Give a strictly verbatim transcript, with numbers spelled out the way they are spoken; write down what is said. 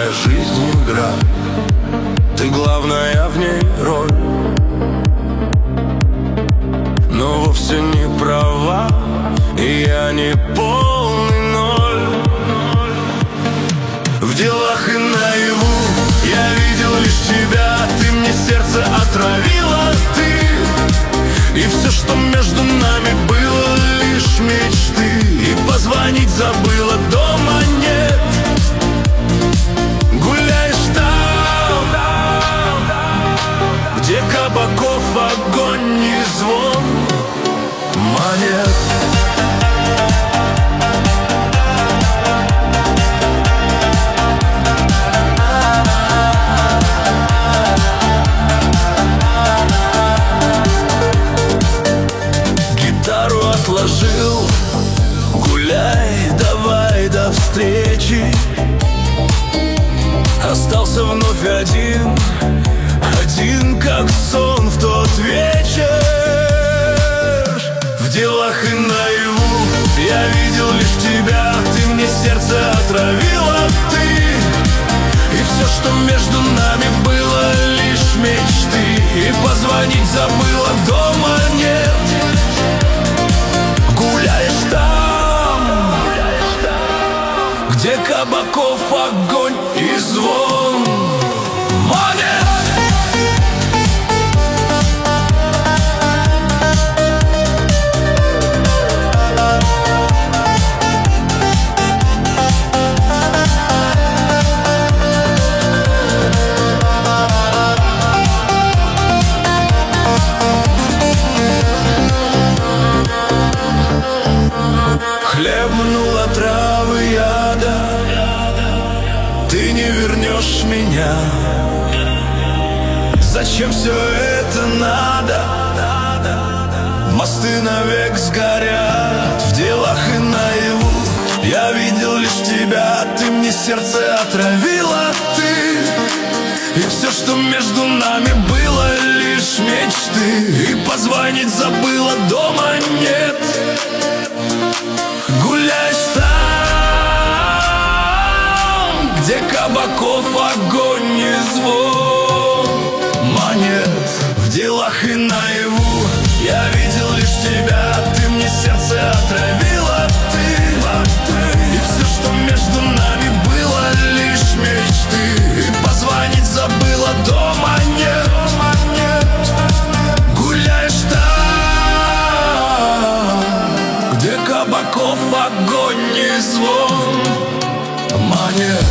Моя жизнь игра, ты главная в ней роль, но вовсе не права, и я не полный ноль. В делах и наяву я видел лишь тебя, ты мне сердце отравила, ты. И все, что между нами было, лишь мечты. И позвонить забыла, дома нет. Гуляешь там, где кабаков огонь и звон монет. Отложил, гуляй, давай до встречи. Остался вновь один, один как сон в тот вечер. В делах и наяву я видел лишь тебя, ты мне сердце отравила, ты. И все, что между нами было, лишь мечты. И позвонить забыла, дома нет. Гуляешь там, где кабаков огонь и звон монет. Хлебнула травы яда, ты не вернешь меня. Зачем все это надо? Мосты навек сгорят. В делах и наяву я видел лишь тебя, ты мне сердце отравила, ты. И все, что между нами было, лишь мечты. И позвонить забыла, дома нет. Гуляешь там, где кабаков огонь и звон монет. В делах и наяву я видел лишь тебя, ты мне сердце отравила, ты. И все, что между нами было, лишь мечты. И позвонить забыла, дома нет. Гуляешь там, где кабаков огонь и звон монет.